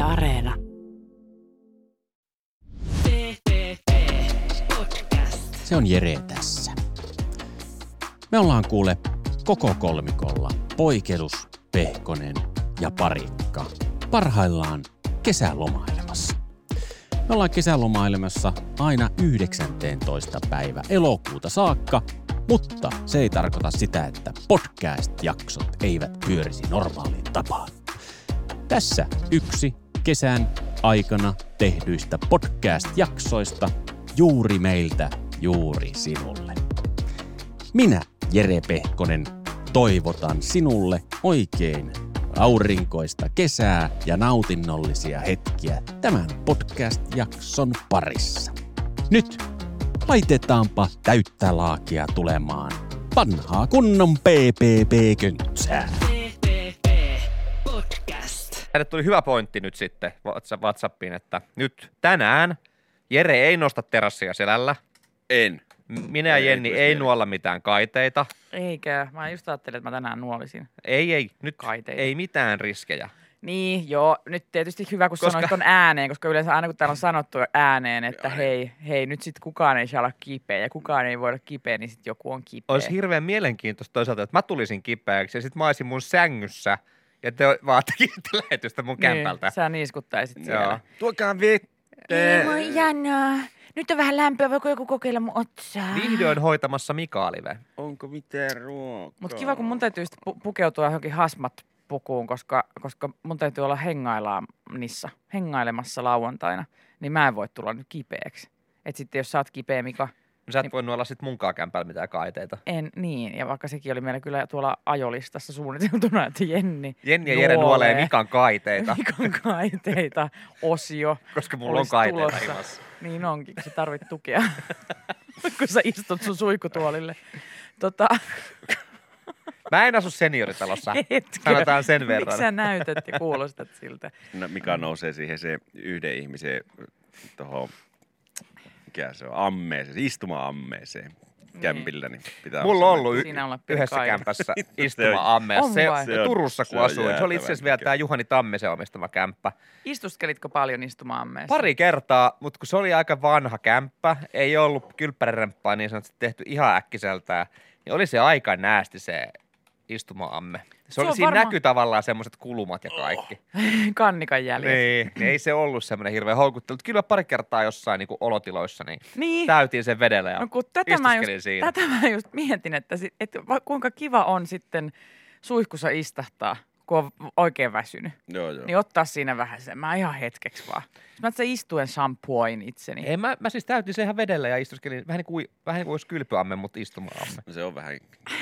Areena. Se on Jere tässä. Me ollaan kuule koko kolmikolla Poikelus, Pehkonen ja Parikka parhaillaan kesälomailemassa. Me ollaan kesälomailemassa aina 19. päivä elokuuta saakka, mutta se ei tarkoita sitä, että podcast-jaksot eivät pyörisi normaaliin tapaan. Tässä yksi kesän aikana tehdyistä podcast-jaksoista juuri meiltä, juuri sinulle. Minä, Jere Pehkonen, toivotan sinulle oikein aurinkoista kesää ja nautinnollisia hetkiä tämän podcast-jakson parissa. Nyt laitetaanpa täyttä laakia tulemaan vanhaa kunnon PPP-köntsää. Hänelle tuli hyvä pointti nyt sitten WhatsAppiin, että nyt tänään Jere ei nosta terassia selällä. En. Minä ja Jenni ei nuolla mitään kaiteita. Eikä. Mä just ajattelin, että mä tänään nuolisin. Ei. Nyt kaiteita. Ei mitään riskejä. Niin, joo. Nyt tietysti hyvä, kun sanoit ton ääneen, koska yleensä aina kun täällä on sanottu ääneen, että hei, nyt sit kukaan ei saa olla kipeä ja kukaan ei voi olla kipeä, niin sit joku on kipeä. Olisi hirveän mielenkiintoista toisaalta, että mä tulisin kipeäksi ja sit mä olisin mun sängyssä ja te vaan tekisitte lähetystä mun kämpältä. Niin, sä niiskuttaisit siellä. Tuokaa vettä. Ei, Janna. Nyt on vähän lämpöä, voiko joku kokeilla mun otsaa? Vihdoin hoitamassa Mikaalive. Onko mitään ruokaa? Mut kiva, kun mun täytyy pukeutua johonkin hasmat-pukuun, koska mun täytyy olla hengailemassa lauantaina, niin mä en voi tulla nyt kipeäksi. Et sitten jos sä oot kipeä, Mika. Sä et voinut olla sit munkaan kämpällä mitään kaiteita. Niin, ja vaikka sekin oli meillä kyllä tuolla ajolistassa suunniteltuna, että Jenni ja Jere nuolee Mikan kaiteita. Mikan kaiteita, osio. Koska mulla on kaiteita ilmassa. Niin onkin, kun sä tarvit tukea, kun sä istut sun suikutuolille. Mä en asu senioritalossa, Etkö? sanotaan sen verran. Miksi sä näytät ja kuulostat siltä? No, Mika nousee siihen se yhden ihmisen tohon, mikä se on, ammeeseen, istuma-ammeeseen kämpillä. Niin pitää mulla on ollut yhdessä kaiken. kämpässä istuma-ammeessa. Se Turussa kun asuin. Se oli itse asiassa vielä tää Juhani Tammisen omistama kämppä. Istuskelitko paljon istuma-ammeessa? Pari kertaa, mutta kun se oli aika vanha kämppä, ei ollut kylppäräremppaa niin sanotusti tehty ihan äkkiseltään, niin oli se aika näästi se istuma-amme. Se oli siinä näky tavallaan semmoiset kulumat ja kaikki. Kannikan jäljet. Niin, ei se ollut semmoinen hirveä houkuttelu. Kyllä pari kertaa jossain niin olotiloissa niin täytiin sen vedellä ja istuskelin siinä. Tätä mä just mietin, että kuinka kiva on sitten suihkussa istahtaa, kun on oikein väsynyt. Joo. Niin ottaa siinä vähän sen. Mä ihan hetkeksi vaan. Mä istuen shampoin itseni. Ei, mä siis täytin sen ihan vedellä ja istuskelin vähän niin kuin olisi kylpyamme, mutta istuma-amme. Se on vähän...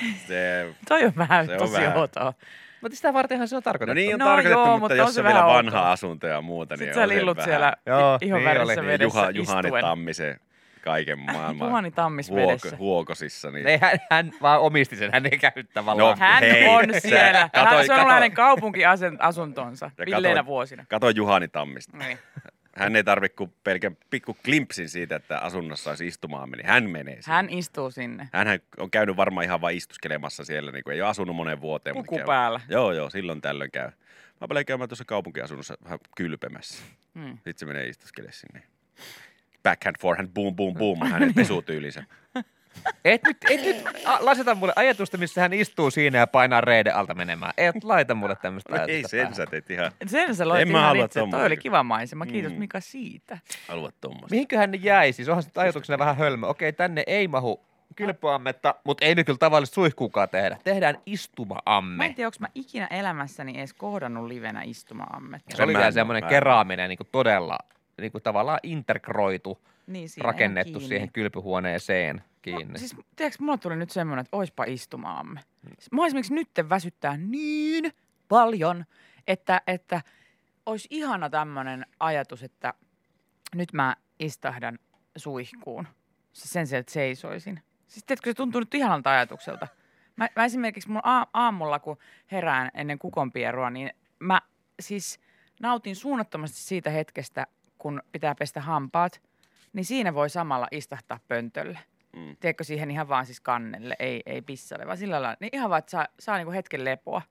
Toi on vähän tosi outoa. Mutta sitä vartenhan se on tarkoitettu. No niin on tarkoitettu, mutta jos on vielä vanha outoa. asunto ja muuta, niin sitten on sä lillut vähän. siellä ihon värissä vedessä Juhani istuen. Tammisen kaiken maailman Juhani Tammis vedessä. huokosissa. Niin. Ei, hän vaan omisti sen, hän ei käy tavallaan. No, hän hei, on siellä. Se on ollut hänen kaupunkiasuntonsa villeinä vuosina. Kato Juhani Tammista. Niin. Hän ei tarvitse kuin pelkän pikku klimpsin siitä, että asunnossa olisi istumaamme, niin hän menee sinne. Hän istuu sinne. Hänhän on käynyt varmaan ihan vain istuskelemassa siellä, niin kuin ei ole asunut moneen vuoteen. Puku päällä. Joo, silloin tällöin käy. Mä paljon käymään tuossa kaupunkiasunnossa vähän kylpemässä. Sitten se menee istuskelemaan sinne. Backhand, forehand, boom, boom, boom, hänen pesutyylinsä. Et nyt laseta mulle ajatusta, missä hän istuu siinä ja painaa reiden alta menemään. Et laita mulle tämmöistä ajatusta. Ei sen sä teit ihan. Sen sä loit ihan itse. Toi oli kiva maisema. Kiitos Mika siitä. Haluat tommoista. Mihinköhän ne jäi? Siis onhan se ajatuksena vähän hölmö. Okei, tänne ei mahu kylpyammetta, mutta ei nyt kyllä tavallisesti suihkuukaan tehdä. Tehdään istuma-amme. Mä en tiedä, onko mä ikinä elämässäni edes kohdannut livenä istuma-ammetta. Se oli vielä semmoinen keraaminen niin kuin todella niin kuin tavallaan integroitu, niin, rakennettu siihen kylpyhuoneeseen kiinni. No, siis tiedätkö, mulla tuli nyt semmoinen, että oispa istumaamme. Mua esimerkiksi nyt väsyttää niin paljon, että olisi ihana tämmöinen ajatus, että nyt mä istahdan suihkuun. Sen sijaan, että seisoisin. Siis tiedätkö, se tuntuu nyt ihanalta ajatukselta. Mä esimerkiksi mun aamulla, kun herään ennen kukonpierua, niin mä siis nautin suunnattomasti siitä hetkestä, kun pitää pestä hampaat, niin siinä voi samalla istahtaa pöntölle. Tiedätkö, siihen ihan vaan siis kannelle, ei pissalle, vaan sillä lailla. Niin ihan vaan, että saa niinku hetken lepoa.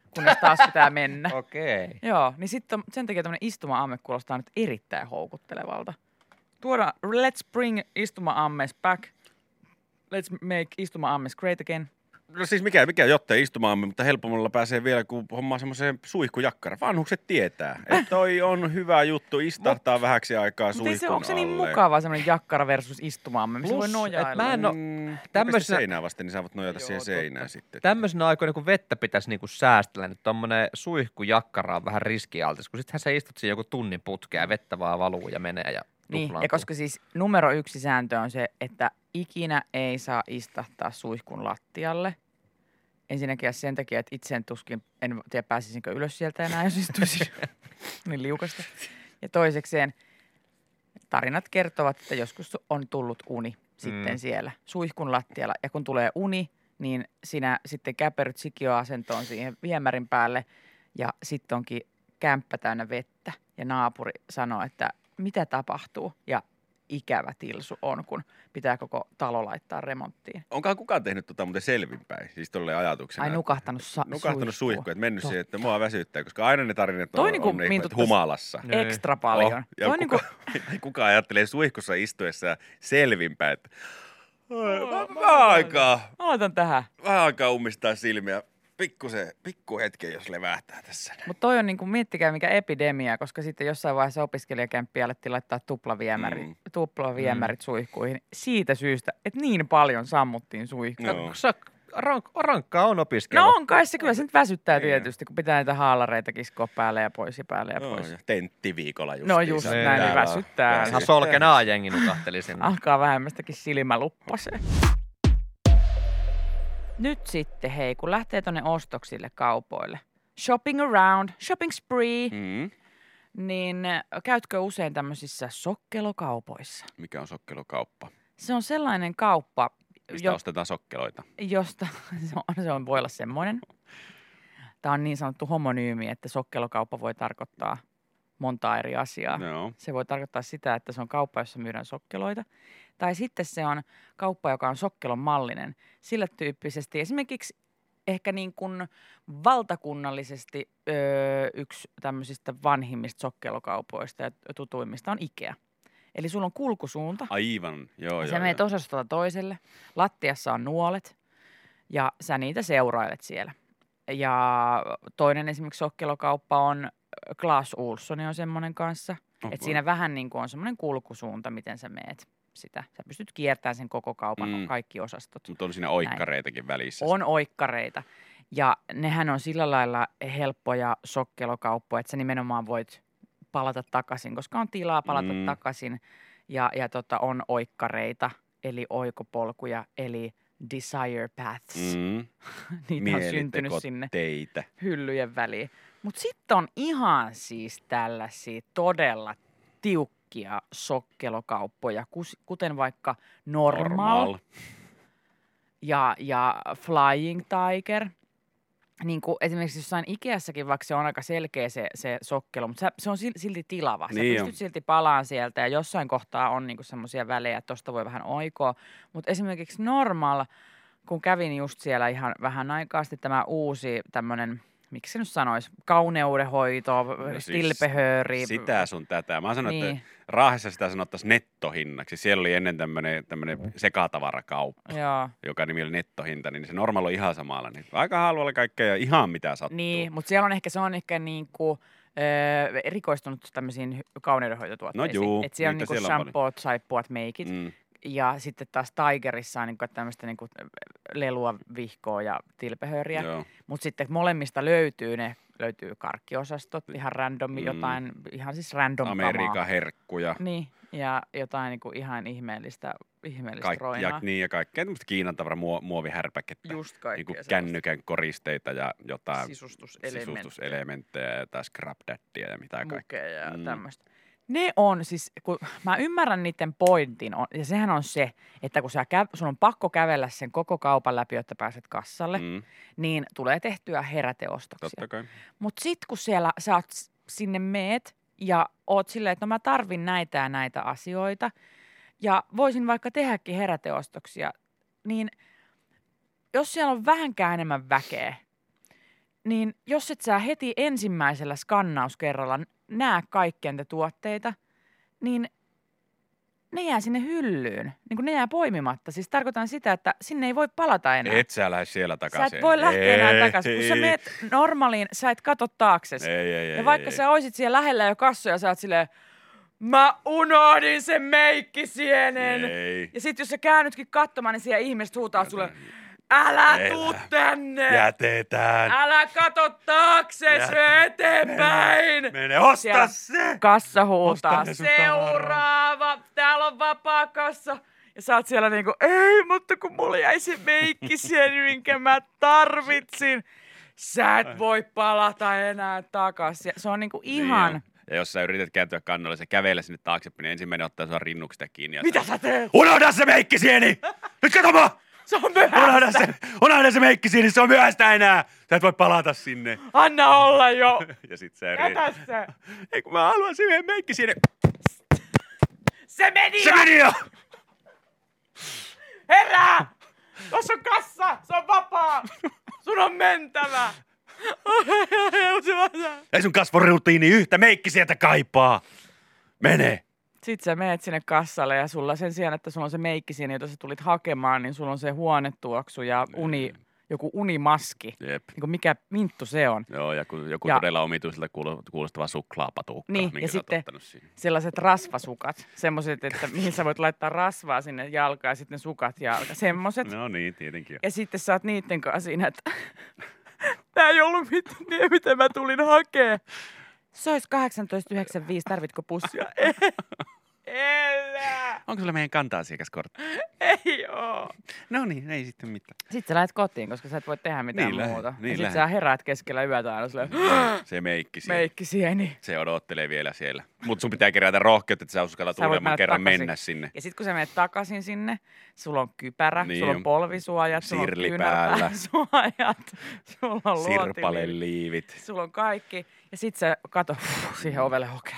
kunnes taas pitää mennä. Okei. Joo, niin sitten sen takia tämmöinen istuma-amme kuulostaa nyt erittäin houkuttelevalta. Let's bring istuma-ammes back. Let's make istuma-ammes great again. No siis mikä jottei istumaamme, mutta helpommalla pääsee vielä, kun hommaa semmoiseen suihkujakkara. Vanhukset tietää, että toi on hyvä juttu, istahtaa vähäksi aikaa suihkun onko se niin alle. mukava semmoinen jakkara versus istumaamme, missä voi nojailla? Mä en oo tämmöisenä seinää vasten, niin saavat nojata siihen seinään sitten. Tämmöisenä aikoina, kun vettä pitäisi niinku säästellä, niin tommonen suihkujakkara on vähän riskialtis, kun sittenhän sä istut siinä joku tunnin putkea ja vettä vaan valuu ja menee ja niin, ja koska siis numero 1 sääntö on se, että ikinä ei saa istahtaa suihkun lattialle. Ensinnäkin sen takia, että itse en tiedä pääsisinkö ylös sieltä enää, jos istuisin niin liukasta. Ja toisekseen tarinat kertovat, että joskus on tullut uni sitten siellä suihkun lattialla. Ja kun tulee uni, niin sinä sitten käperryt sikioasentoon siihen viemärin päälle ja sitten onkin kämppä täynnä vettä. Ja naapuri sanoo, että mitä tapahtuu ja ikävä tilsu on, kun pitää koko talo laittaa remonttiin. Onkohan kukaan tehnyt muuten selvinpäin? Siis tolleen ajatuksena. Ai nukahtanut suihkuun, että mennyt siihen, että mua väsyttää, koska aina ne tarinat on humalassa. Ekstra paljon. Ja kuka ajattelee suihkussa istuessa selvinpäin, että vähän aikaa. Aloitan tähän. Vähän aikaa ummistaa silmiä. Pikku hetken, jos levähtää tässä. Mutta toi on niinku, miettikää mikä epidemia, koska sitten jossain vaiheessa opiskelijakämppiä alettiin laittaa tuplaviemärit suihkuihin. Siitä syystä, että niin paljon sammuttiin suihkuja. No. Rankkaa on opiskella. No on kai se, kyllä se nyt väsyttää tietysti, kun pitää näitä haalareita kiskoa päälle ja pois ja päälle ja pois. Ja tenttiviikolla just. No just näin, niin väsyttää. Ihan solkenaa jengi nukahteli sinne. Alkaa vähemmästäkin silmäluppaseen. Nyt sitten, hei, kun lähtee tonne ostoksille kaupoille, shopping around, shopping spree, niin käytkö usein tämmöisissä sokkelokaupoissa? Mikä on sokkelokauppa? Se on sellainen kauppa, mistä ostetaan sokkeloita? Josta, voi olla semmoinen. Tämä on niin sanottu homonyymi, että sokkelokauppa voi tarkoittaa montaa eri asiaa. No. Se voi tarkoittaa sitä, että se on kauppa, jossa myydään sokkeloita. Tai sitten se on kauppa, joka on sokkelon mallinen. Sillä tyyppisesti esimerkiksi ehkä niin kuin valtakunnallisesti yksi tämmöisistä vanhimmista sokkelokaupoista ja tutuimmista on Ikea. Eli sulla on kulkusuunta. Aivan, joo. Sä menet osastolta toiselle. Lattiassa on nuolet ja sä niitä seurailet siellä. Ja toinen esimerkiksi sokkelokauppa on Clas Ohlson on semmoinen kanssa. Että siinä vähän niin kuin on semmoinen kulkusuunta, miten sä meet sitä. Sä pystyt kiertämään sen koko kaupan kaikki osastot. Mutta on siinä oikkareitakin välissä. On oikkareita. Ja nehän on sillä lailla helppoja sokkelokauppoja, että sä nimenomaan voit palata takaisin, koska on tilaa palata takaisin. Ja on oikkareita, eli oikopolkuja, eli desire paths. Niitä on syntynyt sinne hyllyjen väliin. Mutta sitten on ihan siis tällaisia todella tiukkia sokkelokauppoja, kuten vaikka Normal. Ja Flying Tiger. Niin kuin esimerkiksi jossain Ikeassakin, vaikka se on aika selkeä se sokkelo, mutta se on silti tilava. Sä pystyt silti palaan sieltä ja jossain kohtaa on niinku semmoisia välejä, että tosta voi vähän oikoa. Mutta esimerkiksi Normal, kun kävin just siellä ihan vähän aikaa sitten tämä uusi tämmöinen, miksi se nyt sanoisi, kauneudenhoito, stilpehööri. Sitä sun tätä. Mä sanon, että Raahessa sitä sanottaisiin nettohinnaksi. Siellä oli ennen tämmöinen sekatavarakauppa, joka nimi oli nettohinta, niin se Normal on ihan samalla. Niin aika halvalla kaikkea ja ihan mitä sattuu. Niin, mutta siellä on se on ehkä niinku erikoistunut tämmöisiin kauneudenhoitotuotteisiin. No juu, että siellä on niinku shampoot, saippuat, meikit. Ja sitten taas Tigerissa on niinku tämmöistä niinku lelua, vihkoa ja tilpehööriä. Mutta sitten molemmista löytyy karkkiosastot, ihan random jotain, ihan siis random Amerikan herkkuja. Niin, ja jotain niinku ihan ihmeellistä roinaa. Ja kaikkea tämmöistä Kiinan tavara muovihärpäkettä. Just kaikkea. Niinku kännykän koristeita ja jotain sisustuselementtejä ja jotain scrap daddia ja mitä kaikkea. Mukeja ja tämmöistä. Ne on siis, kun mä ymmärrän niiden pointin, ja sehän on se, että kun sun on pakko kävellä sen koko kaupan läpi, jotta pääset kassalle, niin tulee tehtyä heräteostoksia. Totta kai. Mutta sit kun sä oot sinne meet ja oot silleen, että no mä tarvin näitä ja näitä asioita, ja voisin vaikka tehdäkin heräteostoksia, niin jos siellä on vähänkään enemmän väkeä, niin jos et sä heti ensimmäisellä skannauskerralla näe kaikkia niitä tuotteita, niin ne jää sinne hyllyyn. Niin kun ne jää poimimatta. Siis tarkoitan sitä, että sinne ei voi palata enää. Et sä lähde siellä takaisin. Sä et voi lähteä enää takaisin. Kun sä meet normaaliin, sä et katso taaksesi. Ja vaikka sä oisit siellä lähellä jo kassoja, sä oot silleen, mä unohdin sen meikkisienen. Ei. Ja sit jos sä käännytkin katsomaan, niin siellä ihmiset huutaa sulle, älä tuu tänne! Jätetään! Älä kato taakse, syö eteenpäin! Mene, osta Siellä se! kassa huutaa, Osta ne sun seuraava, täällä on vapaa kassa. Ja sä oot siellä niinku, ei, mutta kun mulla jäi se meikkisieni, minkä mä tarvitsin. Sä et voi palata enää takaisin. Se on niinku ihan... Niin ja jos sä yrität kääntyä kannolle, sä kävelee sinne taaksepäin, niin ensimmäinen ottaa sua rinnuksesta kiinni. Ja Mitä sä teet? Unohda se meikkisieni! Nyt kato mua! Se on myöhäistä. Unohda se meikkisieni, se on myöhäistä enää! Sä et voi palata sinne. Anna olla jo. Ja sit sä Jätä se. Ei kun mä haluan sen yhden meikkisieni. Se meni Se jo. meni jo! Herää! Tuossa on kassa, se on vapaa. Sun on mentävä. Ei sun kasvorutiini yhtä meikkisientä kaipaa. Mene! Sitten sä meet sinne kassalle ja sulla sen sijaan, että sulla on se meikkisieni, jota sä tulit hakemaan, niin sulla on se huonetuoksu ja joku unimaski. Jep. Niin mikä minttu se on. Joo, ja joku todella omituiselta kuulostava suklaapatukka, niin, minkä ja sä oot sitten ottanut siinä. sellaiset rasvasukat. Semmoiset, että mihin sä voit laittaa rasvaa sinne jalkaan ja sitten ne sukat jalkaan. Semmoset. No niin, tietenkin. Ja sitten sä oot niitten kanssa siinä, että tää ei ollut mitään, mitä mä tulin hakee. Se olisi 18,95, tarvitko pussia? Elä! Onko sulla meidän kanta-asiakaskortti? Ei oo. No niin, ei sitten mitään. Sitten sä lähdet kotiin, koska sä et voi tehdä mitään muuta. Niin ja sit sä heräät keskellä yötä aina silleen, Se meikkisieni. meikkisieni. Se odottelee vielä siellä. Mutta sun pitää kerätä rohkeutta, että sä uskallat uudemman kerran takaisin. mennä sinne. Ja sit kun sä menet takaisin sinne, sulla on kypärä, Niin sulla on on. polvisuojat, sulla on Sirli päällä. kyynärpääsuojat, sulla on Sirpaleliivit. sulla on kaikki. Ja sit sä kato siihen ovelle, okei.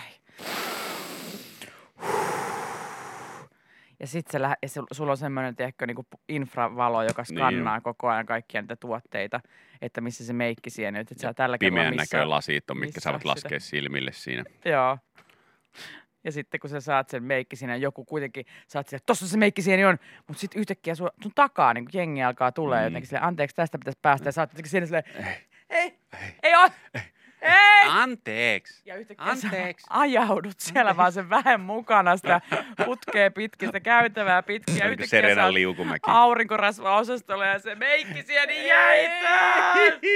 Ja sit sulla on semmoinen, tiedätkö, niinku infravalo, joka skannaa koko ajan kaikkia niitä tuotteita, että missä se meikkisieni, että sä tällä kerralla Pimeän näköön lasit on, mitkä saavat laskea silmille siinä. Joo. Ja sitten kun sä saat sen meikkisieni, joku kuitenkin saat siellä, tossa se meikkisieni on, mutta sitten yhtäkkiä sun takaa niin jengi alkaa tulee jotenkin silleen, anteeksi, tästä pitäisi päästä. Ja sä oot jotenkin siinä silleen, ei oo. Ei! Anteeksi. Ja yhtäkkiä sä ajaudut siellä vaan sen vähän mukana sitä putkea pitkin, sitä käytävää pitkin. Ja yhtäkkiä Serenan liukumäki. Aurinkorasva-osastolla ja se meikkisieni jäitään!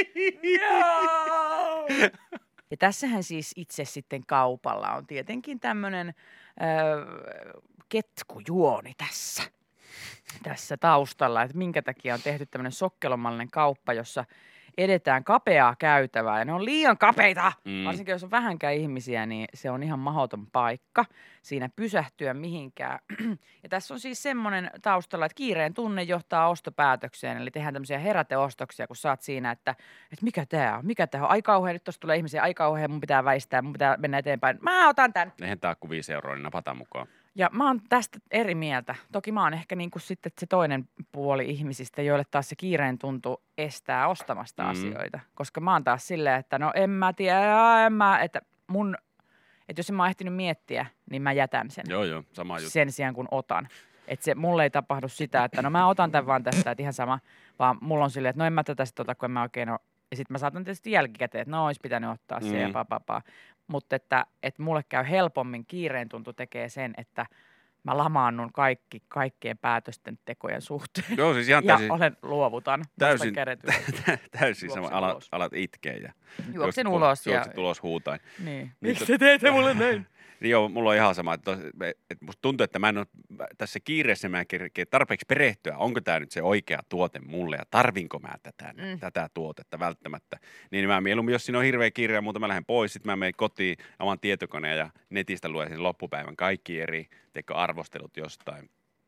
Joo! Ja tässähän siis itse sitten kaupalla on tietenkin tämmöinen ketkujuoni tässä taustalla, että minkä takia on tehty tämmöinen sokkelomallinen kauppa, jossa edetään kapeaa käytävää ja ne on liian kapeita. Varsinkin jos on vähänkään ihmisiä, niin se on ihan mahdoton paikka siinä pysähtyä mihinkään. Ja tässä on siis semmoinen taustalla, että kiireen tunne johtaa ostopäätökseen. Eli tehdään tämmöisiä heräteostoksia, kun saat siinä, että mikä tää on, ai kauhean, nyt tosta tulee ihmisiä, ai kauhean, mun pitää väistää, mun pitää mennä eteenpäin. Mä otan tän. Eihän tää kuin 5 euroa, niin napataan mukaan. Ja mä oon tästä eri mieltä. Toki mä oon ehkä niinku sitten se toinen puoli ihmisistä, joille taas se kiireen tuntu estää ostamasta asioita. Koska mä oon taas silleen, että no en mä tiedä, että jos en mä oon ehtinyt miettiä, niin mä jätän sen. Joo, sama juttu. Sen sijaan kun otan. Että se mulle ei tapahdu sitä, että no mä otan tämän vaan tästä, että ihan sama. Vaan mulla on silleen, että no en mä tätä sit ota, kun en mä oikein ole. Ja sit mä saatan tietysti jälkikäteen, että no ois pitänyt ottaa se ja papapaa. Mutta että mulle käy helpommin, kiireen tuntu tekee sen, että mä lamaannun kaikkien päätösten tekojen suhteen. Joo, siis ihan ja luovutan. Täysin sama. Alat itkeä ja juoksen ulos. Juokset ulos huutain. Niin. Miksi te teette mulle näin? Joo, mulla on ihan sama. Että musta tuntuu, että mä en ole tässä kiireessä mä kerkeä tarpeeksi perehtyä. Onko tämä nyt se oikea tuote mulle ja tarvinko mä tätä tuotetta välttämättä. Niin mä mieluummin, jos siinä on hirveä kiire ja muuta, mä lähden pois. Sitten mä menen kotiin oman tietokoneen ja netistä luen sen loppupäivän kaikki eri arvostelut jostain.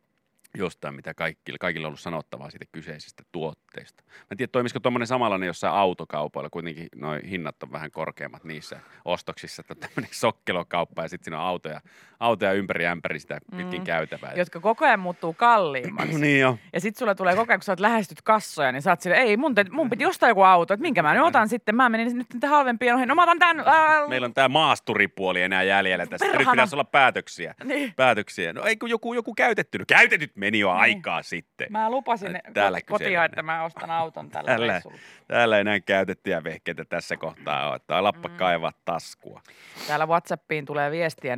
jostain, mitä kaikilla on ollut sanottavaa siitä kyseisestä tuotteesta. Mä en tiedä, toimisiko tuommoinen samanlainen jossain autokaupoilla, kuitenkin noi hinnat on vähän korkeammat niissä ostoksissa, että tämmöinen sokkelokauppa ja sitten siinä on autoja ympäri ämpäri sitä pitkin käytävää. Jotka koko ajan muuttuu kalliimmaksi. Niin jo. Ja sitten sulle tulee koko ajan, kun sä oot lähestyt kassoja, niin sä oot silleen, ei mun piti ostaa joku auto, että minkä mä nyt otan sitten. Mä menin nyt niitä halvempia ohi. No mä otan tän. Meillä on tää maasturipuoli enää jäljellä tässä. Nyt pitäisi olla päätöksiä. Niin. Päätöksiä. No ei kun joku käytetty. No käytetyt meni jo aikaa sitten. Mä lupasin kotiin, että mä ostan auton tällä reissulla. Täällä ei enää käytettyjä vehkeitä tässä kohtaa ole. Tai lappa kaivaa taskua. Täällä WhatsAppiin tulee viestiä 0444216888.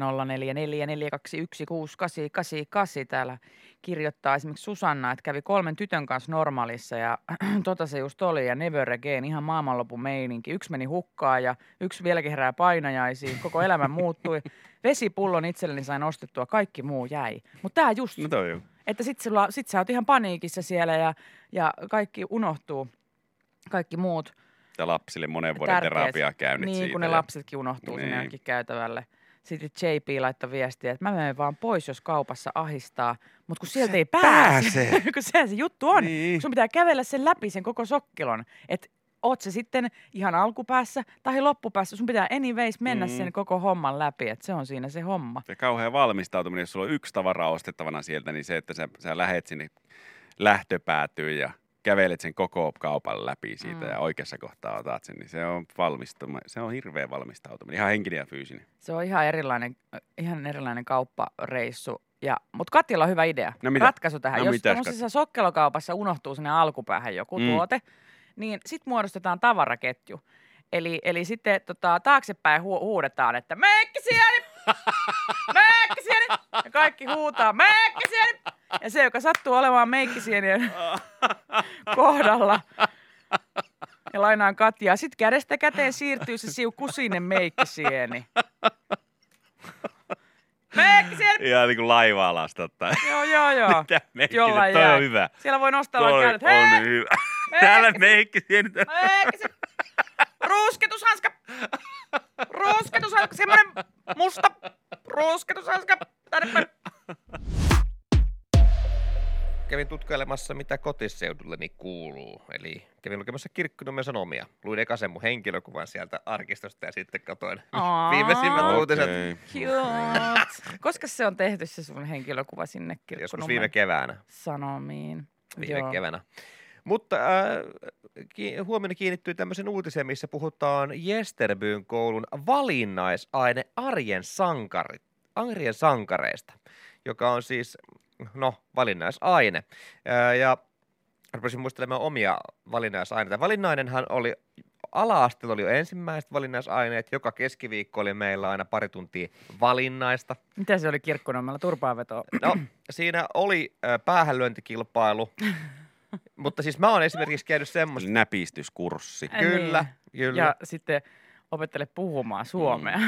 Täällä kirjoittaa esimerkiksi Susanna, että kävi 3 tytön kanssa normaalissa ja se just oli ja never again, ihan maailmanlopun meininki. 1 meni hukkaan ja 1 vieläkin herää painajaisiin. Koko elämä muuttui. Vesipullon itselleni sain ostettua, kaikki muu jäi. Mutta tää just, että sit sä oot ihan paniikissa siellä ja kaikki unohtuu, kaikki muut. Ja lapsille monen vuoden terapiaa käynyt niin, siitä. kun ne lapsetkin unohtuu sinne jonnekin käytävälle. Sitten JP laittoi viestiä, että mä menen vaan pois, jos kaupassa ahistaa. Mutta kun sieltä ei pääse. Kun sehän se juttu on. Niin. Sun pitää kävellä sen läpi, sen koko sokkelon. Että oot se sitten ihan alkupäässä tai loppupäässä. Sun pitää anyways mennä sen koko homman läpi. Että se on siinä se homma. Ja kauhean valmistautuminen, jos sulla on 1 tavara ostettavana sieltä, niin se, että sä lähet sinne lähtöpäätyyn ja kävelet sen koko kaupan läpi siitä ja oikeassa kohtaa otat sen, niin se on hirveä valmistautuminen, ihan henkinen ja fyysinen. Se on ihan erilainen kauppareissu. Mutta Katjalla on hyvä idea, ratkaisu tähän. Jos tuollaisessa sokkelokaupassa unohtuu sinne alkupäähän joku tuote, niin sitten muodostetaan tavaraketju. Eli sitten taaksepäin huudetaan, että meikkisieni! Meikkisieni! Ja kaikki huutaa, meikkisieni! Ja se, joka sattuu olemaan meikkisienien kohdalla ja lainaan Katjaa, sitten kädestä käteen siirtyy se kusinen meikkisieni. Meikkisieni! Ihan niin kuin laiva-alasta ottaa. Joo. Mitä meikkisieni? Toi on hyvä. Siellä voi nostella kädet. On hyvä. Täällä meikkisieni. Meikkisieni! Ruusketushanska! Ruusketushanska! Semmoinen musta ruusketushanska! Tännepäin! Kävin tutkailemassa, mitä kotiseudulleni kuuluu. Eli kävin lukemassa Kirkkonummen Sanomia. Luin eka sen mun henkilökuvan sieltä arkistosta ja sitten katsoin viimeisimmät uutiset. Cute. Koska se on tehty se sun henkilökuva sinne Kirkkonummen? Joskus viime keväänä. Sanomiin. Viime keväänä. Mutta huomenna kiinnittyi tämmöisen uutiseen, missä puhutaan Jesterbyn koulun valinnaisaine arjen sankareista, joka on siis valinnaisaine. Ja rupesin muistelemaan omia valinnaisaineita. Valinnainenhan oli, ala-asteella oli jo ensimmäiset valinnaisaineet. Joka keskiviikko oli meillä aina pari tuntia valinnaista. Mitä se oli Kirkkonummella? Turpaanvetoa? No, siinä oli päähänlyöntikilpailu. Mutta siis mä oon esimerkiksi käynyt semmoista. Näpistyskurssi. Kyllä. Ja sitten opettele puhumaan suomea.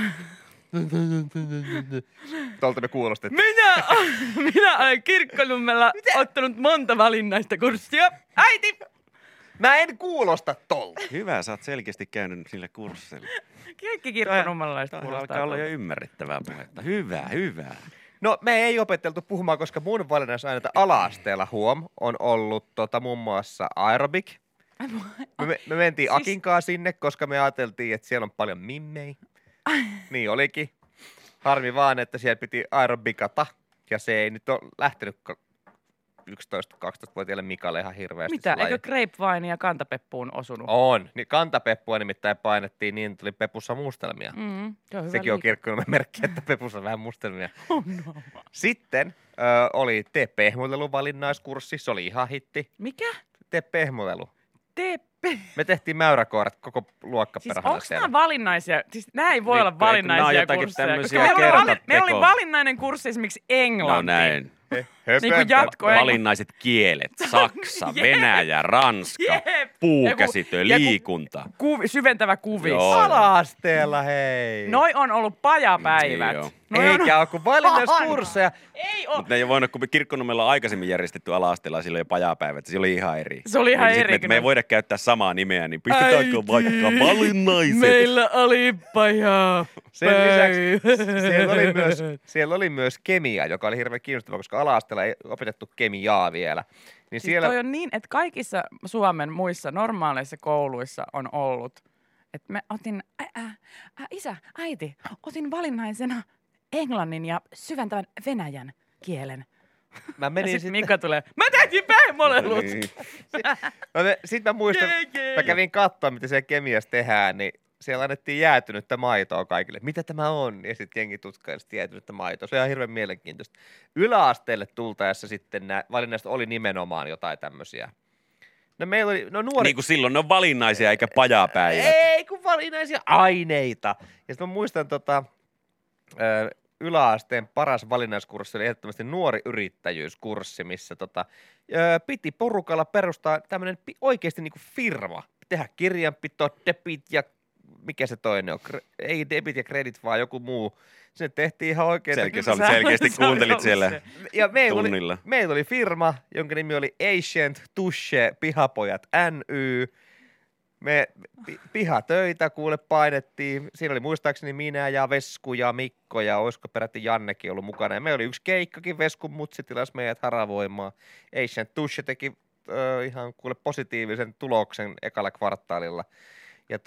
Tuolta me kuulostettiin. Minä olen Kirkkonummella ottanut monta valinnaista kurssia. Äiti! Mä en kuulosta tolta. Hyvä, sä oot selkeästi käynyt sillä kurssilla. Kaikki Kirkkonummelaiset kuulostaa. Alkaa olla jo ymmärrettävää puhetta. Hyvä. No me ei opeteltu puhumaan, koska mun valinnaisaineita ala-asteella on ollut muun muassa aerobik. Me mentiin Akinkaan sinne, koska me ajateltiin, että siellä on paljon mimmei. Niin olikin. Harmi vaan, että siellä piti aerobikata ja se ei nyt ole lähtenyt 11-12-vuotiaille Mikalle ihan hirveästi. Mitä? Eikö grapevine ja kantapeppuun osunut? On. Niin kantapeppua nimittäin painettiin niin, tuli pepussa mustelmia. Sekin on Kirkkonummen merkki, että pepussa on vähän mustelmia. No. Sitten oli tee-pehmotelun valinnaiskurssi. Se oli ihan hitti. Mikä? Tee-pehmotelu. Me tehtiin mäyräkoirat koko luokka siis perhana onko nämä valinnaisia? Siis nämä ei voi olla valinnaisia kursseja. Meillä oli valinnainen kurssi esimerkiksi englanti. No näin. Niin kuin valinnaiset kielet. Saksa, Venäjä, Ranska, puukäsityö, liikunta. Syventävä kuvi. Ala-asteella, hei. Noi on ollut pajapäivät. Eikä ole kuin valinnaiskursseja. Ei ole. Mutta ne ei voinut, kun Kirkkonummella on aikaisemmin järjestetty ala-asteella, silloin jo pajapäivät. Se oli ihan eri. Se oli ihan eri. Me ei voida käyttää samaa nimeä, niin pistetäänkö vaikka valinnaiset? Meillä oli pajapäivät. Sen lisäksi siellä oli myös kemia, joka oli hirveän kiinnostava, koska ala-asteella Ala-asteella ei opetettu kemiaa vielä. Niin siis siellä... toi on niin, että kaikissa Suomen muissa normaaleissa kouluissa on ollut, että mä otin, isä, äiti, otin valinnaisena englannin ja syventävän venäjän kielen. Mä menin ja sitten Mika tulee, mä tehtiin pehmolelut! Sitten mä muistan, mä kävin katsoa, mitä siellä kemiassa tehdään, niin siellä annettiin jäätynyttä maitoa kaikille. Mitä tämä on? Ja sitten jengi tutkaili jäätynyttä maitoa. Se on ihan hirveän mielenkiintoista. Yläasteelle tultaessa sitten nämä valinnaiset oli nimenomaan jotain tämmöisiä. No meillä oli, nuori... Niin kuin silloin ne on valinnaisia eikä pajapäivät. Ei, kun valinnaisia aineita. Ja sitten mä muistan yläasteen paras valinnaiskurssi oli ehdottomasti nuori yrittäjyyskurssi, missä piti porukalla perustaa tämmöinen oikeasti niinku firma. Tehdä kirjanpito, debit ja mikä se toinen on? Ei debit ja credit, vaan joku muu. Se tehtiin ihan oikein. Selkeästi kuuntelit siellä ja tunnilla. Meillä oli firma, jonka nimi oli Ancient Tushe Pihapojat NY. Me pihatöitä kuule painettiin. Siinä oli muistaakseni minä ja Vesku ja Mikko ja olisiko peräti Jannekin ollut mukana. Ja meillä oli yksi keikkakin, Veskun mutsi tilasi meidät haravoimaan. Ancient Tushe teki ihan kuule positiivisen tuloksen ekalla kvartaalilla. Ja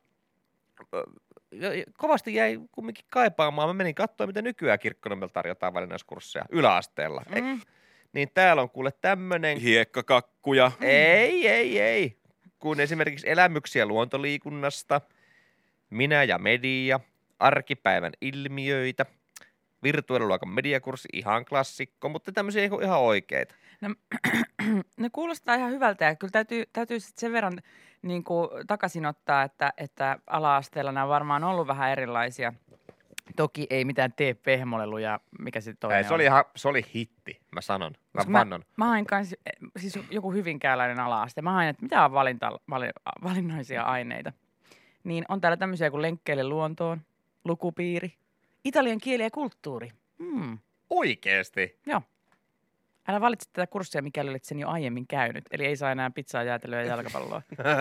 kovasti jäi kumminkin kaipaamaan. Mä menin katsoa, mitä nykyään Kirkkonummella tarjotaan valinnaiskursseja yläasteella. Niin täällä on kuule tämmönen... Hiekkakakkuja. Ei. Kun esimerkiksi elämyksiä luontoliikunnasta, minä ja media, arkipäivän ilmiöitä, virtuaaliluokan mediakurssi, ihan klassikko, mutta tämmöisiä ihan oikeita. No, ne kuulostaa ihan hyvältä ja kyllä täytyy sen verran niin kuin takaisin ottaa, että ala-asteella nämä on varmaan ollut vähän erilaisia. Toki ei mitään tee pehmoleluja, mikä se toinen se oli hitti, mä sanon. Mä hain kanssa, siis joku hyvinkääläinen ala-aste. Mä hain, että mitä on valinnaisia aineita. Niin on täällä tämmöisiä kuin lenkkeille luontoon, lukupiiri, italian kieli ja kulttuuri. Oikeesti? Joo. Älä valitse tätä kurssia, mikäli olet sen jo aiemmin käynyt. Eli ei saa enää pizzaa, jäätelöä ja jalkapalloa.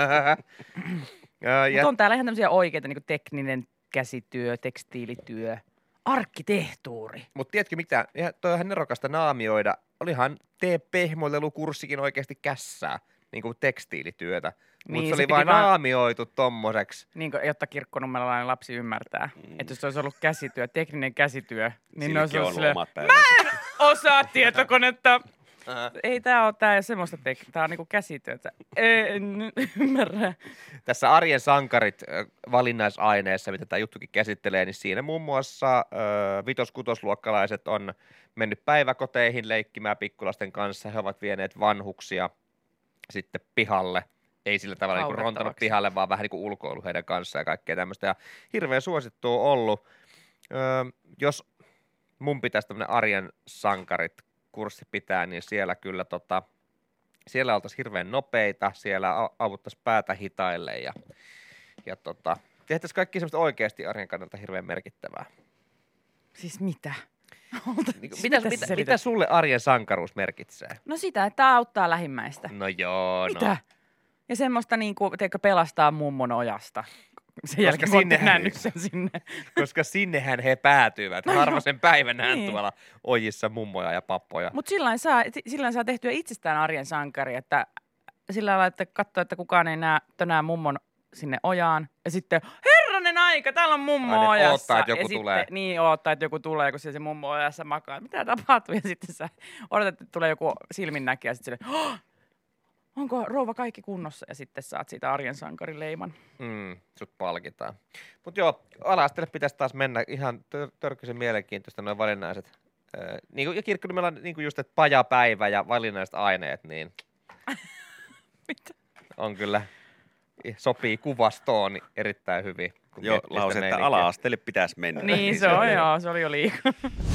Mutta on täällä ihan tämmöisiä oikeita, niin kuin tekninen käsityö, tekstiilityö, arkkitehtuuri. Mutta tiedätkö mitä? Toi on ihan nerokasta naamioida. Olihan pehmolelukurssikin oikeasti kässää, niin kuin tekstiilityötä. Mutta niin, se oli vain naamioitu tommoseksi. Niin kuin, jotta kirkkonummelainen lapsi ymmärtää. Että jos se olisi ollut käsityö, tekninen käsityö, niin ne olisi ollut silleen, mä en osaa tietokonetta. Ei tää ole semmoista tää on niinku käsityötä. En ymmärrä. Tässä Arjen sankarit valinnaisaineessa, mitä tämä juttukin käsittelee, niin siinä muun muassa vitos-kutosluokkalaiset on mennyt päiväkoteihin leikkimään pikkulasten kanssa. He ovat vieneet vanhuksia sitten pihalle. Ei sillä tavalla niin kuin rontanut pihalle, vaan vähän niin kuin ulkoilu heidän kanssaan ja kaikkea tämmöistä. Ja hirveän suosittua on ollut. Jos mun pitäisi tämmöinen Arjen sankarit kurssi pitää, niin siellä kyllä siellä oltaisiin hirveän nopeita, siellä avuttaisiin päätä hitaille ja tehtäisiin kaikki semmoista oikeasti arjen kannalta hirveän merkittävää. Siis mitä? Mitä sulle arjen sankaruus merkitsee? No sitä, että auttaa lähimmäistä. No joo, mitä? No. Ja semmoista niinku, pelastaa mummon ojasta. Sen jälkeen olette nähnyt sen sinne. Koska sinnehän he päätyvät. Harvasen päivän hän tuolla ojissa mummoja ja pappoja. Mutta sillä saa tehtyä itsestään arjen sankari, että sillä lailla, että katsoo, että kukaan ei näe tänään mummon sinne ojaan. Ja sitten, herranen aika, täällä on mummo ojassa. Odottaa, että joku tulee. Sitten, niin, odottaa, että joku tulee, kun se mummo ojassa makaa. Mitä tapahtuu? Ja sitten sä odotat, että tulee joku silminnäkijä ja sitten silleen, onko rouva kaikki kunnossa? Ja sitten saat siitä arjen sankarileiman. Sut palkitaan. Mutta joo, ala-asteelle pitäisi taas mennä ihan törkyisen mielenkiintoista noin valinnaiset. Ja Kirkkonummella niin just, että pajapäivä ja valinnaiset aineet, niin mitä? On kyllä, sopii kuvastoon erittäin hyvin. Joo, lause, että ala-asteelle pitäisi mennä. Niin se on, joo, se oli jo liikaa.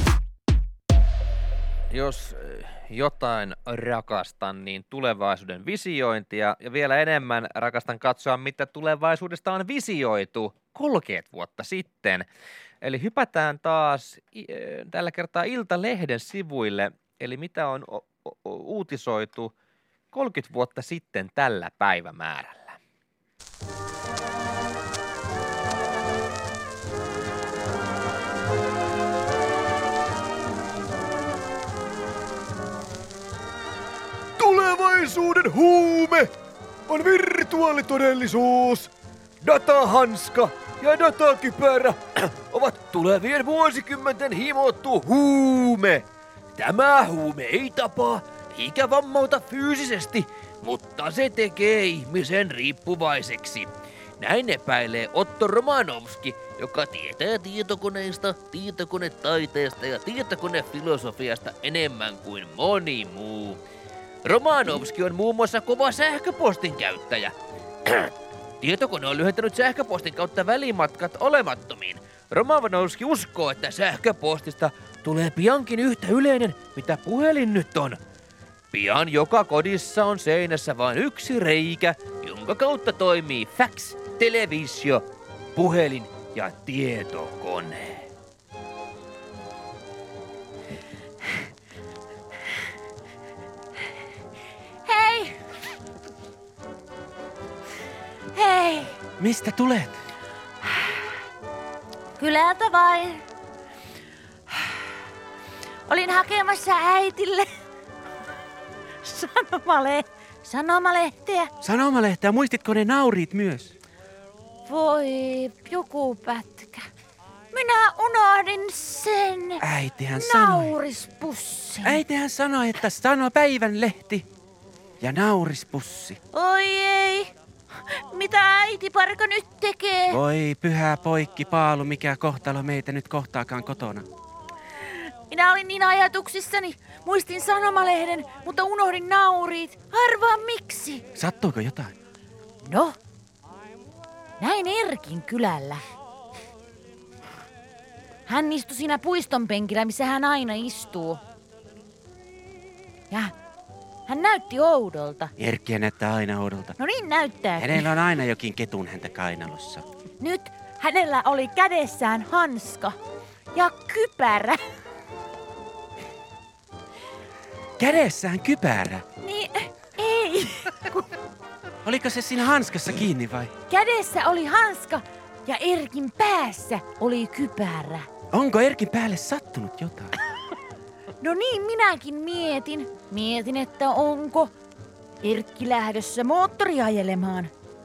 Jos jotain rakastan, niin tulevaisuuden visiointia ja vielä enemmän rakastan katsoa, mitä tulevaisuudesta on visioitu 30 vuotta sitten. Eli hypätään taas tällä kertaa Iltalehden sivuille, eli mitä on uutisoitu 30 vuotta sitten tällä päivämäärällä. Tulevaisuuden huume on virtuaalitodellisuus. Datahanska ja datakypärä ovat tulevien vuosikymmenten himottu huume. Tämä huume ei tapaa eikä vammauta fyysisesti, mutta se tekee ihmisen riippuvaiseksi. Näin epäilee Otto Romanovski, joka tietää tietokoneista, tietokonetaiteesta ja tietokonefilosofiasta enemmän kuin moni muu. Romanovski on muun muassa kova sähköpostin käyttäjä. Tietokone on lyhentänyt sähköpostin kautta välimatkat olemattomiin. Romanovski uskoo, että sähköpostista tulee piankin yhtä yleinen, mitä puhelin nyt on. Pian joka kodissa on seinässä vain yksi reikä, jonka kautta toimii fax, televisio, puhelin ja tietokone. Hei! Hei! Mistä tulet? Kylältä vain. Olin hakemassa äitille sanomalehteä. Sanomalehteä, muistitko ne nauriit myös? Voi, joku pätkä. Minä unohdin sen naurispussin. Äitihän sanoi, että sano päivänlehti ja naurispussi. Oi ei. Mitä äiti parka nyt tekee? Voi pyhä poikki paalu, mikä kohtalo meitä nyt kohtaakaan kotona. Minä olin niin ajatuksissani. Muistin sanomalehden, mutta unohdin nauriit. Arvaa miksi. Sattuiko jotain? No, näin Erkin kylällä. Hän istui siinä puiston penkillä, missä hän aina istuu. Ja hän näytti oudolta. Erkkiä näyttää aina oudolta. No niin näyttääkin. Hänellä on aina jokin ketun häntä kainalossa. Nyt hänellä oli kädessään hanska ja kypärä. Kädessään kypärä? Niin, ei. Oliko se siinä hanskassa kiinni vai? Kädessä oli hanska ja Erkin päässä oli kypärä. Onko Erkin päälle sattunut jotain? No niin, minäkin mietin. Mietin, että onko Erkki lähdössä moottoriajelemaan.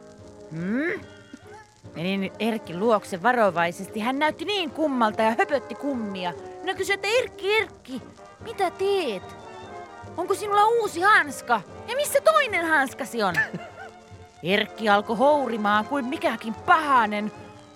Menin Erkin luokse varovaisesti. Hän näytti niin kummalta ja höpötti kummia. Minä kysyin, että Erkki, mitä teet? Onko sinulla uusi hanska? Ja missä toinen hanskasi on? Erkki alkoi hourimaan kuin mikäkin pahainen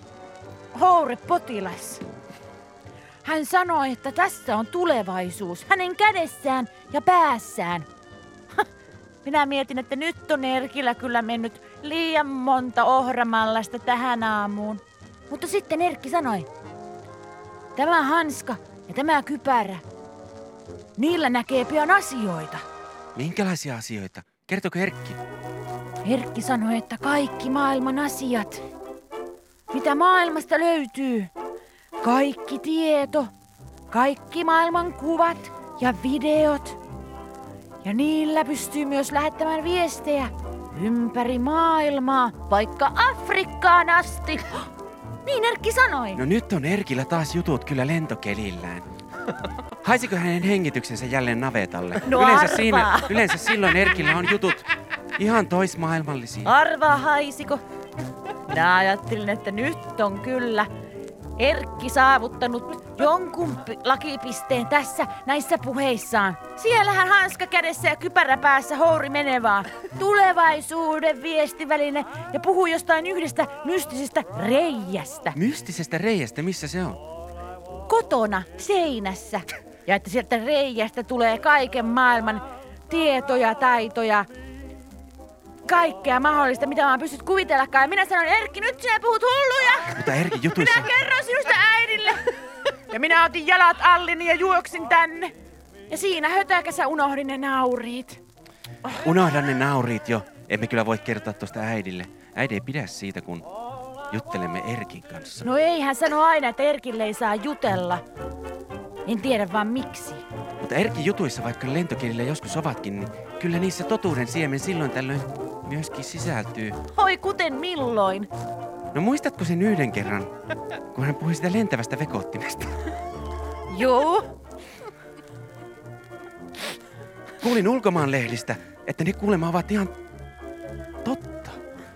hourepotilas. Hän sanoi, että tässä on tulevaisuus hänen kädessään ja päässään. Minä mietin, että nyt on Erkillä kyllä mennyt liian monta ohramallasta tähän aamuun. Mutta sitten Erkki sanoi, tämä hanska ja tämä kypärä, niillä näkee pian asioita. Minkälaisia asioita? Kertoko Erkki? Erkki sanoi, että kaikki maailman asiat, mitä maailmasta löytyy, kaikki tieto, kaikki maailman kuvat ja videot. Ja niillä pystyy myös lähettämään viestejä ympäri maailmaa, vaikka Afrikkaan asti. Niin Erkki sanoi. No nyt on Erkillä taas jutut kyllä lentokelillään. Haisiko hänen hengityksensä jälleen navetalle? No Yleensä silloin Erkillä on jutut ihan toismaailmallisia. Arvaa haisiko? Minä ajattelin, että nyt on kyllä Erkki saavuttanut jonkun lakipisteen tässä näissä puheissaan. Siellähän hanska kädessä ja kypärä päässä houri menevää. Tulevaisuuden viestiväline ja puhuu jostain yhdestä mystisestä reiästä. Mystisestä reiästä? Missä se on? Kotona, seinässä. Ja että sieltä reiästä tulee kaiken maailman tietoja, taitoja, kaikkea mahdollista, mitä mä pystyt kuvitellakaan. Ja minä sanoin, Erkki, nyt sinä puhut hulluja! Mutta Erkki jutuissa... Minä kerron sinusta äidille! Ja minä otin jalat allini ja juoksin tänne. Ja siinä hötäkässä unohdin ne nauriit. Unohdan ne nauriit jo. Emme kyllä voi kertoa tuosta äidille. Äiti ei pidä siitä, kun juttelemme Erkin kanssa. No ei, hän sanoo aina, että Erkille ei saa jutella. En tiedä vaan miksi. Mutta Erkin jutuissa, vaikka lentokielillä joskus ovatkin, niin kyllä niissä totuuden siemen silloin tällöin myöskin sisältyy. Oi, kuten milloin? No muistatko sen yhden kerran, kun hän puhui sitä lentävästä vekoottimesta? Joo. Kuulin ulkomaanlehdistä, että ne kuulemma ovat ihan totta.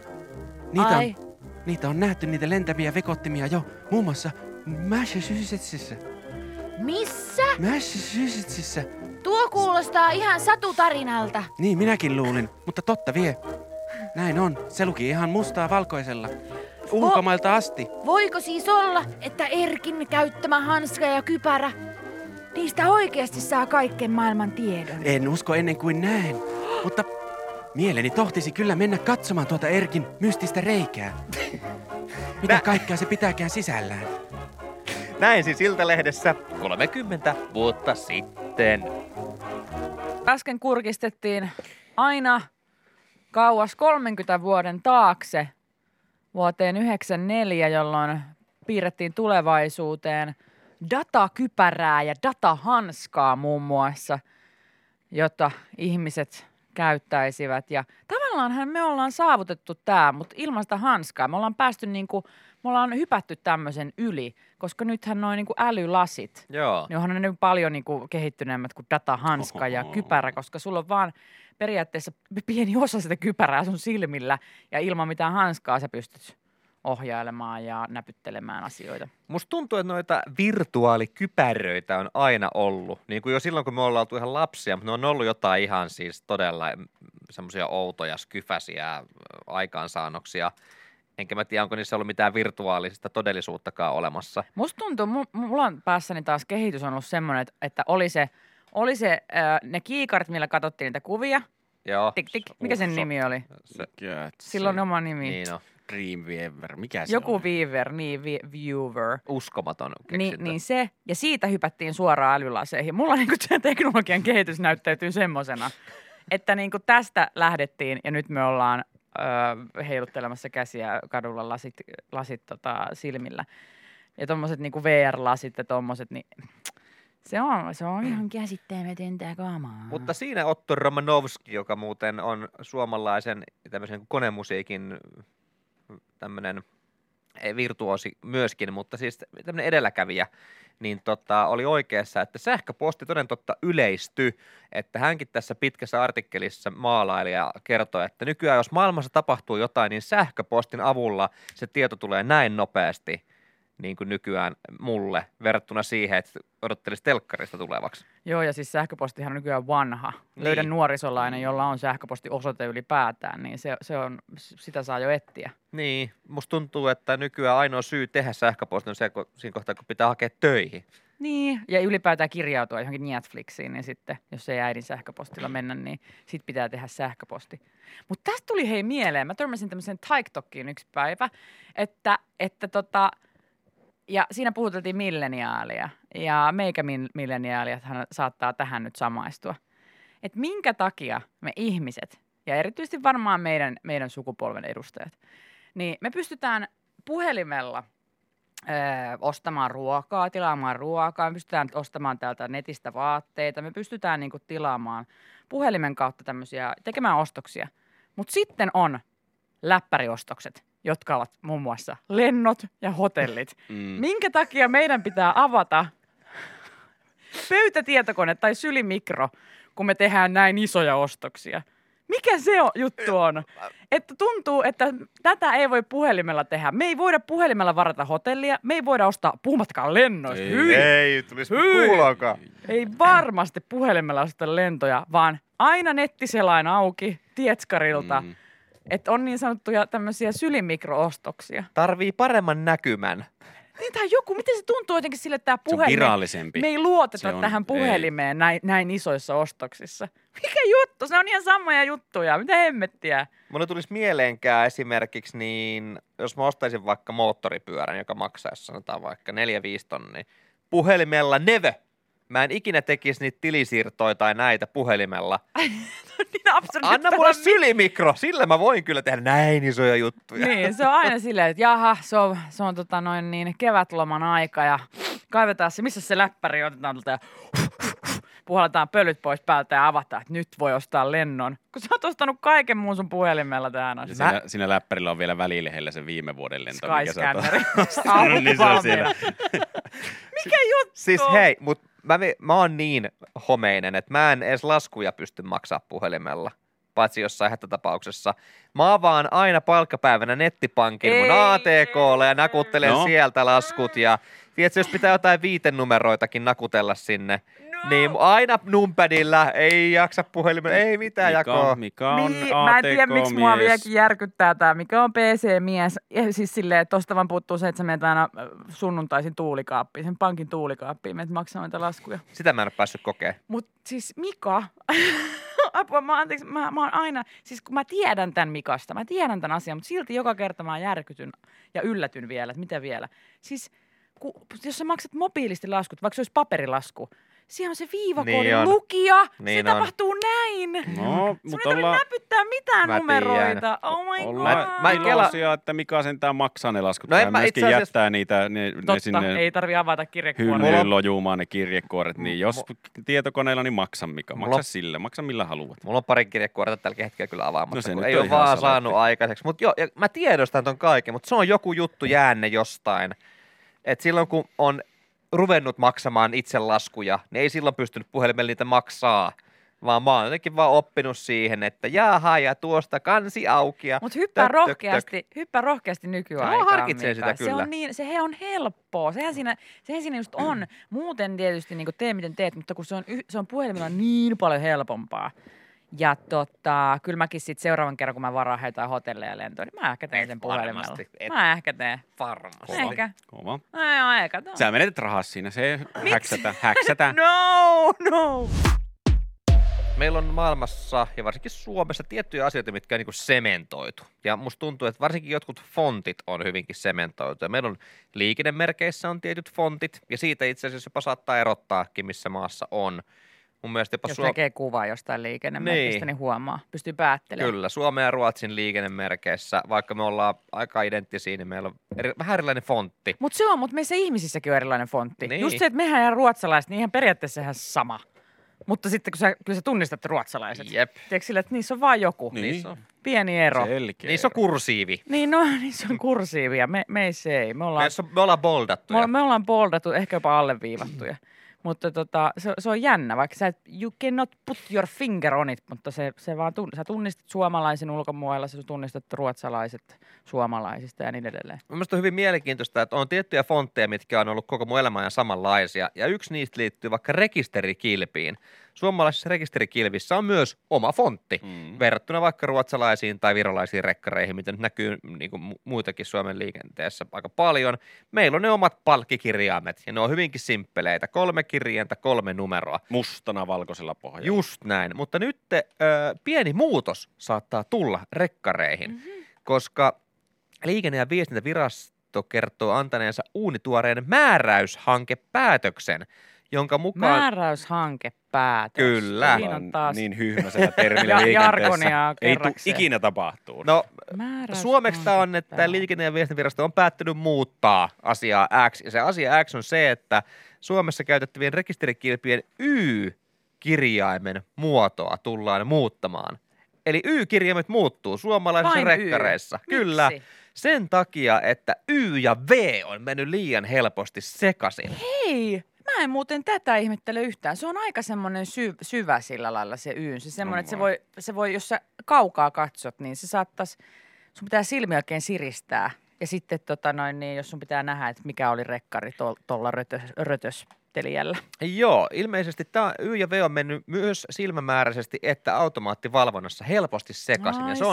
Niitä on nähty, niitä lentäviä vekottimia jo muun muassa Massachusettsissa. Missä? Massachusettsissa. Tuo kuulostaa ihan satutarinalta. Niin minäkin luulin, mutta totta vie. Näin on. Se luki ihan mustaa valkoisella. Ulkomailta asti. Voiko siis olla, että Erkin käyttämä hanska ja kypärä, niistä oikeasti saa kaiken maailman tiedon? En usko ennen kuin näen, mutta mieleni tohtisi kyllä mennä katsomaan tuota Erkin mystistä reikää. Mitä kaikkea se pitääkään sisällään? Näin siis Iltalehdessä 30 vuotta sitten. Äsken kurkistettiin aina kauas 30 vuoden taakse vuoteen 1994, jolloin piirrettiin tulevaisuuteen datakypärää ja datahanskaa muun muassa, jotta ihmiset käyttäisivät. Ja tavallaanhan me ollaan saavutettu tämä, mutta ilman sitä hanskaa me ollaan päästy me ollaan hypätty tämmöisen yli, koska nythän noin älylasit, Joo. niin onhan ne paljon kehittyneemmät kuin datahanska ja kypärä, koska sulla on vaan periaatteessa pieni osa sitä kypärää sun silmillä ja ilman mitään hanskaa sä pystyt ohjailemaan ja näpyttelemään asioita. Musta tuntuu, että noita virtuaalikypäröitä on aina ollut. Niin kuin jo silloin, kun me ollaan oltu ihan lapsia, mutta ne on ollut jotain ihan siis todella semmoisia outoja, skyfäsiä aikaansaannoksia. Enkä mä tiedä, onko niissä ollut mitään virtuaalisesta todellisuuttakaan olemassa. Musta tuntuu, mulla on päässäni taas kehitys on ollut semmoinen, että oli se ne kiikarit, millä katsottiin niitä kuvia. Joo. Tik, tik. Mikä sen nimi oli? Silloin oma nimi. Niin on. Dreamweaver, mikä se Joku on? Weaver, niin viewer. Uskomaton keksintö. Niin se, ja siitä hypättiin suoraan älylaseihin. Mulla se teknologian kehitys näyttäytyy semmosena, että tästä lähdettiin ja nyt me ollaan heiluttelemassa käsiä kadulla lasit silmillä. Ja tommoset VR-lasit ja tommoset, niin se on ihan käsittämätöntä kamaa. Mutta siinä Otto Romanovski, joka muuten on suomalaisen tämmöisen konemusiikin tämmöinen virtuosi myöskin, mutta siis tämmöinen edelläkävijä, niin oli oikeassa, että sähköposti toden totta yleistyi, että hänkin tässä pitkässä artikkelissa maalaili ja kertoi, että nykyään jos maailmassa tapahtuu jotain, niin sähköpostin avulla se tieto tulee näin nopeasti, niin kuin nykyään mulle, verrattuna siihen, että odottelisi telkkarista tulevaksi. Joo, ja siis sähköpostihan on nykyään vanha. Niin. Löydän nuorisolainen, jolla on sähköpostiosoite ylipäätään, niin sitä saa jo etsiä. Niin, musta tuntuu, että nykyään ainoa syy tehdä sähköposti on se, kun siinä kohtaa, kun pitää hakea töihin. Niin, ja ylipäätään kirjautua johonkin Netflixiin, niin sitten, jos ei äidin sähköpostilla mennä, niin sit pitää tehdä sähköposti. Mutta tästä tuli hei mieleen, mä törmäsin tämmöiseen TikTokiin yksi päivä, että ja siinä puhuteltiin milleniaalia, ja milleniaaliathan saattaa tähän nyt samaistua. Että minkä takia me ihmiset, ja erityisesti varmaan meidän sukupolven edustajat, niin me pystytään puhelimella ostamaan ruokaa, tilaamaan ruokaa, me pystytään ostamaan täältä netistä vaatteita, me pystytään tilaamaan puhelimen kautta tekemään ostoksia. Mutta sitten on läppäriostokset, jotka ovat muun muassa lennot ja hotellit. Minkä takia meidän pitää avata pöytätietokone tai sylimikro, kun me tehdään näin isoja ostoksia? Mikä se juttu on? Että tuntuu, että tätä ei voi puhelimella tehdä. Me ei voida puhelimella varata hotellia, me ei voida ostaa, puhumattakaan lennoista. Ei tulisi kuuloakaan. Ei varmasti puhelimella ostaa lentoja, vaan aina nettiselain auki Tietskarilta. Että on niin sanottuja tämmöisiä sylimikro-ostoksia. Tarvii paremman näkymän. Niin tai joku, miten se tuntuu jotenkin sille, että tämä puhelin... Se on virallisempi. Me ei luoteta tähän puhelimeen näin isoissa ostoksissa. Mikä juttu? Se on ihan samoja juttuja. Mitä hemmettiä? Mulle tulisi mieleenkään esimerkiksi niin, jos mä ostaisin vaikka moottoripyörän, joka maksaisi sanotaan vaikka 4-5 tonnia. Puhelimella never. Mä en ikinä tekisi niitä tilisiirtoja tai näitä puhelimella. Niin Anna mulle sylimikro, sillä mä voin kyllä tehdä näin isoja juttuja. Niin, se on aina silleen, että jaha, se on kevätloman aika ja kaivetaan se, missä se läppäri otetaan tuolta ja puhalletaan pölyt pois päältä ja avataan, että nyt voi ostaa lennon. Kun sä oot ostanut kaiken muun sun puhelimella tähän asti. Siinä läppärillä on vielä välilehdellä se viime vuoden lento. Skyscanneri. Niin se on siinä. Mikä juttu? Siis hei, mutta mä oon niin homeinen, että mä en edes laskuja pysty maksaa puhelimella. paitsi jossain hätätapauksessa. Mä avaan aina palkkapäivänä nettipankin mun ATK:lle ja nakuttelen sieltä laskut ja tiedätkö, jos pitää jotain viitenumeroitakin nakutella sinne, niin aina numpadilla ei jaksa puhelimella, ei mitään jakoa. Mikä on niin, ATK-mies? mä en tiedä, miksi mua vieläkin järkyttää tää. Mikä on PC-mies? Ja siis silleen, että tosta vaan puuttuu se, että sä menet aina sunnuntaisin tuulikaappiin, sen pankin tuulikaappiin, menet maksamaan niitä laskuja. Sitä mä en ole päässyt kokemaan. Mut siis Mika, apua, mä oon aina, siis kun mä tiedän tän Mikasta, mä tiedän tän asian, mutta silti joka kerta mä järkytyn ja yllätyn vielä, että mitä vielä. Siis jos sä maksat mobiilisti laskut, vaikka se olisi paperilasku, siellä on se viivakoodin lukija. Niin se tapahtuu näin. No, mutta ollaan... näpyttää mitään numeroita. Oh my god. Mä iloisia, että Mika sentään maksaa ne laskut. No myöskin jättää niitä ne sinne ei tarvi avata kirjekuoret. Hyllyyn lojumaan ne kirjekuoret. Niin jos tietokoneella, niin maksa Mika. Maksa sille. Maksa millä haluat. Mulla on pari kirjekuorta tällä hetkellä kyllä avaamatta, kun ei ole vaan saanut aikaiseksi. Mutta joo, mä tiedostan ton kaiken, mutta se on joku juttu jäänne jostain. Et silloin kun on ruvennut maksamaan itse laskuja, niin ei silloin pystynyt puhelimella niitä maksaa, vaan mä oon jotenkin vaan oppinut siihen, että jaha ja tuosta kansi auki. Mutta hyppää rohkeasti nykyaikaan. Mä harkitsen sitä kyllä. Se on helppoa, sehän siinä just on. Muuten tietysti niin tee miten teet, mutta kun se on puhelimella niin paljon helpompaa. Ja kyllä mäkin sitten seuraavan kerran, kun mä varaan jotain hotelleja ja lentoa, niin mä ehkä teen sen puhelimella. Mä ehkä teen. Varmasti. Ehkä. Kova. Eikä. Sä menetät rahaa siinä, se häksätä. No. Meillä on maailmassa ja varsinkin Suomessa tiettyjä asioita, mitkä on niin kuin sementoitu. Ja musta tuntuu, että varsinkin jotkut fontit on hyvinkin sementoitu. Ja meillä on liikennemerkeissä on tietyt fontit ja siitä itse asiassa jopa saattaa erottaakin, missä maassa on. Mun mielestä jopa jos näkee kuvaa jostain liikennemerkistä, niin huomaa. Pystyy päättelemään. Kyllä, Suomen ja Ruotsin liikennemerkeissä, vaikka me ollaan aika identtisiä, niin meillä on vähän erilainen fontti. Mutta meissä ihmisissäkin on erilainen fontti. Niin. Just se, että mehän ja ruotsalaiset, niin ihan periaatteessa ihan sama. Mutta sitten kun sä tunnistat ruotsalaiset. Jep. Tiedätkö sille, että niissä on vaan joku. Niissä on. Pieni ero. Selkeä niissä on kursiivi. Niissä on kursiivi ja meissä ei. Me ollaan boldattuja. Me ollaan boldattu, ehkä jopa alleviivattuja. Mutta se on jännä, vaikka you cannot put your finger on it, mutta se vaan sä tunnistat suomalaisen ulkomuodella, sä tunnistat ruotsalaiset suomalaisista ja niin edelleen. Mielestäni on hyvin mielenkiintoista, että on tiettyjä fontteja, mitkä on ollut koko mun elämän ajan samanlaisia, ja yksi niistä liittyy vaikka rekisterikilpiin. Suomalaisissa rekisterikilvissä on myös oma fontti, verrattuna vaikka ruotsalaisiin tai virolaisiin rekkareihin, mitä nyt näkyy niin kuin muitakin Suomen liikenteessä aika paljon. Meillä on ne omat palkkikirjaimet, ja ne on hyvinkin simppeleitä. 3 kirjainta, 3 numeroa. Mustana valkoisella pohjalla. Just näin, mutta nyt pieni muutos saattaa tulla rekkareihin, koska Liikenne- ja viestintävirasto kertoo antaneensa uunituoreen määräyshankepäätöksen, jonka mukaan... Määräyshankepäätös. Kyllä. On taas... Niin hyhmäisellä termillä liikenteessä. Ei ikinä tapahtuu. No, suomeksi tämä on, että Liikenne- ja viestintävirasto on päättänyt muuttaa asiaa X. Ja se asia X on se, että Suomessa käytettävien rekisterikilpien Y-kirjaimen muotoa tullaan muuttamaan. Eli Y-kirjaimet muuttuu suomalaisissa vain rekkareissa. Y. Kyllä. Miksi? Sen takia, että Y ja V on mennyt liian helposti sekaisin. Hei! Mä en muuten tätä ihmettele yhtään. Se on aika semmoinen syvä sillä lailla se Y. Se semmoinen, että se voi, jos sä kaukaa katsot, niin se saattaisi, sun pitää silmiä oikein siristää. Ja sitten niin, jos sun pitää nähdä, että mikä oli rekkari tuolla rötöstelijällä. Joo, ilmeisesti tämä Y ja V on mennyt myös silmämääräisesti, että automaattivalvonnassa helposti sekaisin. Ja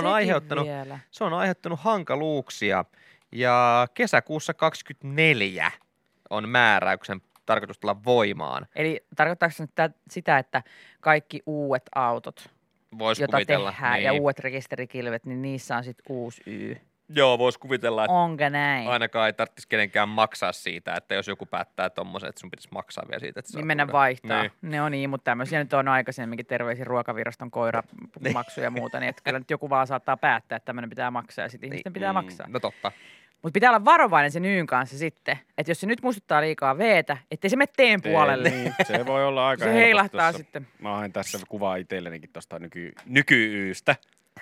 se on aiheuttanut hankaluuksia. Ja kesäkuussa 2024 on määräyksen tarkoitus tulla voimaan. Eli tarkoittaako se sitä, että kaikki uudet autot, joita tehdään, niin. Ja uudet rekisterikilvet, niin niissä on sitten uusi Y? Joo, voisi kuvitella, että onko näin? Ainakaan ei tarvitsisi kenenkään maksaa siitä, että jos joku päättää tommosen, että sun pitäisi maksaa vielä siitä. Että niin mennä vaihtaa. Niin. Ne on niin, mutta tämmöisiä nyt on aikaisemminkin terveisin ruokaviraston koiramaksuja ja muuta, niin että kyllä nyt joku vaan saattaa päättää, että tämmöinen pitää maksaa ja sitten ihmisten pitää maksaa. No totta. Mutta pitää olla varovainen sen Yyn kanssa sitten, että jos se nyt muistuttaa liikaa V:tä, ettei se mene teen puolelle. Niin, se voi olla aika se heilahtaa tossa. Sitten. Mä hain tässä kuvaa itsellenikin tuosta nyky-Ystä.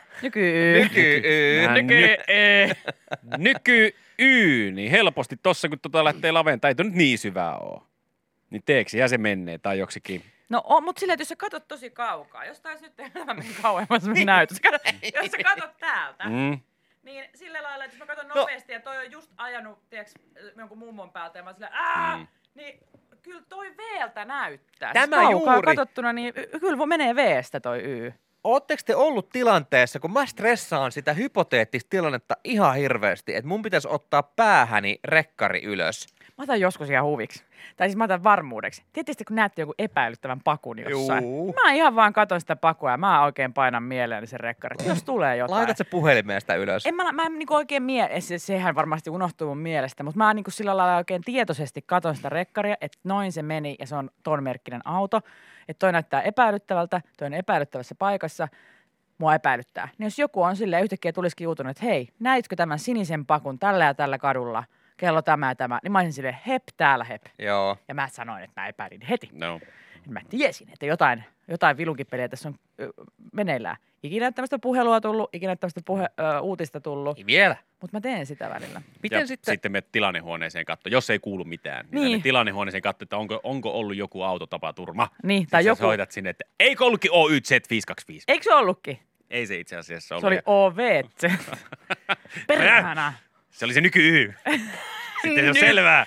Nyky-Y, niin helposti tossa kun lähtee laventaa, ei toi nyt niin syvää oo. Niin teeksi ja se menee tai joksikin No, mutta silleen, että jos sä katot tosi kaukaa, jos taisi nyt elämän kauemmas näytös. Jos sä katot täältä, niin sillä lailla, että jos mä katon nopeasti ja toi on just ajanut, tiiäks, jonkun mummon päältä ja mä oon silleen, niin kyllä toi V:ltä näyttää. Tämä siis kaukaa juuri. katsottuna, niin kyllä menee V:stä toi Y. Ootteko te ollut tilanteessa, kun mä stressaan sitä hypoteettista tilannetta ihan hirveästi, että mun pitäisi ottaa päähäni rekkari ylös? Mä otan joskus ihan huviksi. Tai siis mä otan varmuudeksi. Tietysti kun näette joku epäilyttävän pakun jossain. Juu. Mä ihan vaan katon sitä pakua ja mä oikein painan mieleeni sen rekkarin. Jos tulee jotain. Laitat sä puhelimeen sitä ylös? Mä en niinku oikein sehän varmasti unohtuu mun mielestä, mutta mä niinku sillä lailla oikein tietoisesti katon sitä rekkaria, että noin se meni ja se on ton merkkinen auto. Että toi näyttää epäilyttävältä, toi on epäilyttävässä paikassa, mua epäilyttää. Niin jos joku on silleen yhtäkkiä tulisikin juutunut, että hei, näitkö tämän sinisen pakun tällä ja tällä kadulla, kello tämä ja tämä, niin mä olisin silleen, hep täällä hep. Joo. Ja mä sanoin, että mä epäilin heti. No. Mä tiesin, että jotain vilunkipeliä tässä on meneillään. Ikinä tämmöistä puhelua tullut, ikinä tämmöistä uutista tullut, Ei vielä. mutta mä teen sitä välillä. Miten Ja sitten menet tilannehuoneeseen katsoa, jos ei kuulu mitään. Niin. Tilannehuoneeseen katsoa, että onko ollut joku autotapaturma. Niin, tai Sitten joku. sä soitat sinne, että eikö ollutkin OYZ525? Eikö se ollutkin? Ei se itse asiassa ollut. Se oli OVZ. Perhana. Se oli se nyky-Y. Sitten se on selvää.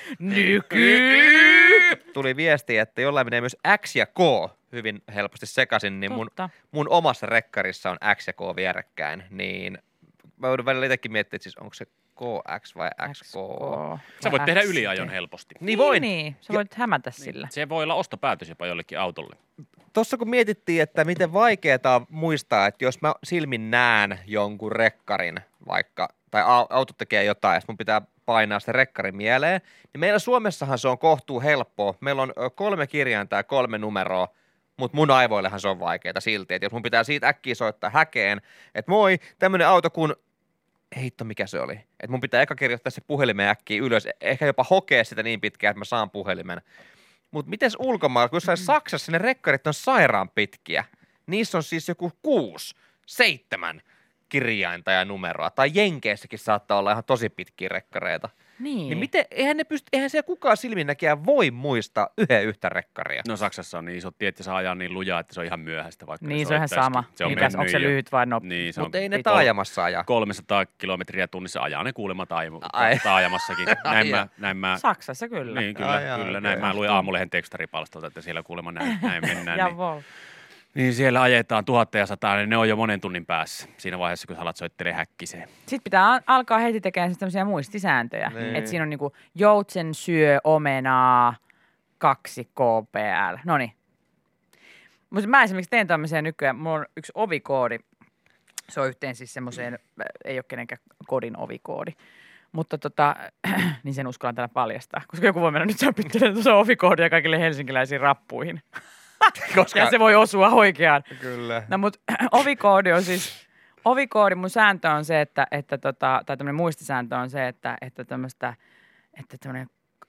Tuli viesti, että jollain menee myös X ja K hyvin helposti sekaisin, niin mun omassa rekkarissa on X ja K vierekkäin, niin mä joudun välillä itsekin miettimään, että siis onko se KX vai XK. Sä voit tehdä yliajon helposti. Niin voin. Niin, sä voit hämätä sillä. Se voi olla ostopäätös jopa jollekin autolle. Tuossa kun mietittiin, että miten vaikeaa on muistaa, että jos mä silmin näen jonkun rekkarin vaikka, tai auto tekee jotain, ja mun pitää painaa sitä rekkarin mieleen, niin meillä Suomessahan se on kohtuu helppoa. Meillä on 3 kirjainta ja 3 numeroa, mutta mun aivoillehan se on vaikeaa silti. Että jos mun pitää siitä äkkiä soittaa häkeen, että moi, tämmönen auto kun, heitto mikä se oli, että mun pitää eka kirjoittaa se puhelimen äkkiä ylös, ehkä jopa hokea sitä niin pitkään, että mä saan puhelimen. Mutta mites ulkomailla, kun jossain Saksassa ne rekkarit on sairaan pitkiä, niissä on siis joku 6, 7 kirjainta ja numeroa, tai Jenkeissäkin saattaa olla ihan tosi pitkiä rekkareita. Niin. Miten, eihän siellä kukaan silminnäkijä voi muistaa yhtä rekkaria. No Saksassa on niin isot tiet ja saa ajaa niin lujaa, että se on ihan myöhäistä. Vaikka Niin, se on ihan sama. Se on Mikäs, onko se lyhyt vai nopea? Niin, Mutta ei ne taajamassa ajaa. 300 kilometriä tunnissa ajaa ne kuulemma taajamassakin. Näin mä, Saksassa kyllä. niin, kyllä. Näin mä luin Aamulehen tekstaripalstalta, että siellä kuulemma näin mennään. Niin siellä ajetaan 1100, niin ne on jo monen tunnin päässä siinä vaiheessa, kun alat soittelee häkkiseen. Sitten pitää alkaa heti tekemään tämmöisiä muistisääntöjä. Niin. Että siinä on niinku joutsen syö omenaa 2 KPL. Noniin. Mutta mä esimerkiksi teen tämmöisiä nykyään. Mulla on yksi ovikoodi. Se on yhteen siis semmoiseen, ei ole kenenkään kodin ovikoodi. Mutta niin sen uskallan täällä paljastaa. Koska joku voi mennä nyt säpyttelemään tuossa ovikoodia kaikille helsinkiläisiin rappuihin. Koska ja se voi osua oikeaan. Kyllä. No mut ovikoodi on siis, mun sääntö on se, että tai tämmöinen muistisääntö on se, että tämmöinen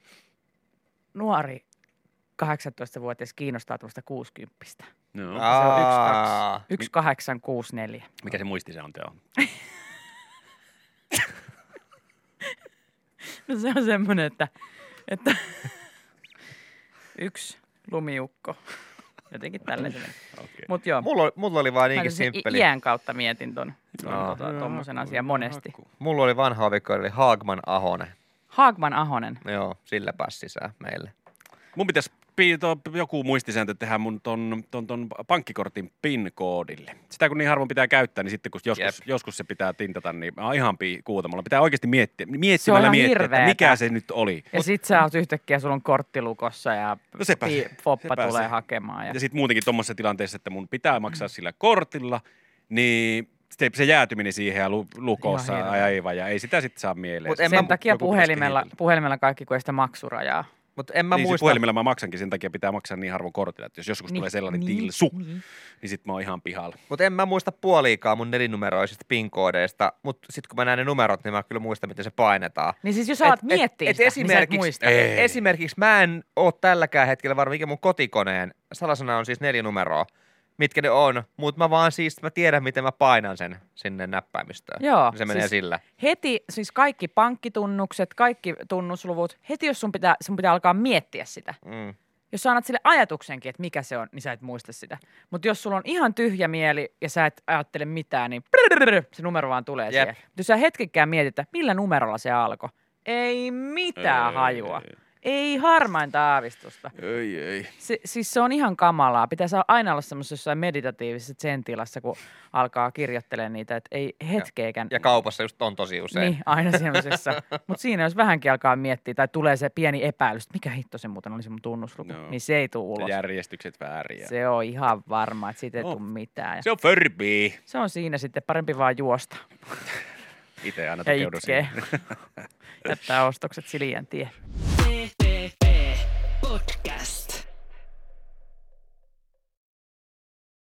nuori 18-vuotias kiinnostaa tuosta 60. No. Se on 1864. Mikä se muistisääntö on? No se on semmoinen, että yksi lumiukko. Jotenkin tällainen. Okay. Mut joo. Mulla oli vaan niinkin simppeli. Iän kautta mietin tommosen asian monesti. Mulla oli vanha ovikoodi, eli Haagman Ahonen. Haagman Ahonen. Joo, sillä pääsi sisään meille. Mun pitäisi joku muistisääntö tehdä mun ton pankkikortin PIN-koodille. Sitä kun niin harvoin pitää käyttää, niin sitten kun joskus se pitää tintata, niin mä oon ihan kuuta. Mulla pitää oikeasti miettiä, että mikä se nyt oli. Ja sit sä oot yhtäkkiä, sulla on korttilukossa ja foppa tulee hakemaan. Ja sit muutenkin tommosessa tilanteessa, että mun pitää maksaa sillä kortilla, niin se jäätyminen siihen ja lukossa aivan, ja ei sitä sitten saa mieleen. Sen takia puhelimella kaikki, kun ei sitä maksurajaa. Mutta en mä niin muista. Puhelimella mä maksankin, sen takia pitää maksaa niin harvoin kortilla, että jos joskus tulee sellainen tilsu, niin sit mä oon ihan pihalla. Mutta en mä muista puoliikaan mun nelinumeroisista PIN-koodeista, mutta sitten kun mä näen ne numerot, niin mä kyllä muistan, miten se painetaan. Niin siis jos alat miettiä sitä, niin sä et muista. Esimerkiksi mä en oo tälläkään hetkellä varmaan, mikä mun kotikoneen salasana on siis 4 numeroa. Mitkä ne on, mutta mä tiedän, miten mä painan sen sinne näppäimistöön. Joo. Se menee sillä. Heti, siis kaikki pankkitunnukset, kaikki tunnusluvut, heti jos sun pitää alkaa miettiä sitä. Jos sä annat sille ajatuksenkin, että mikä se on, niin sä et muista sitä. Mutta jos sulla on ihan tyhjä mieli ja sä et ajattele mitään, niin se numero vaan tulee siihen. Jos sä hetkekään mietit, että millä numerolla se alkoi, ei mitään hajua. Ei harmainta aavistusta. Ei. Siis se on ihan kamalaa. Pitäisi aina olla semmoisessa jossain meditatiivisessa zen-tilassa, kun alkaa kirjoittelemaan niitä, että ei hetkeäkään. Ja kaupassa just on tosi usein. Niin, aina semmoisessa. Mutta siinä jos vähänkin alkaa miettiä tai tulee se pieni epäilys, että mikä hitto se muuten oli se mun tunnusluku, niin se ei tule ulos. Järjestykset vääriä. Se on ihan varma, että siitä ei tule mitään. Se on Furby. Se on siinä sitten parempi vaan juosta. Itse aina tukeudun Jättää ostokset Siljän tie.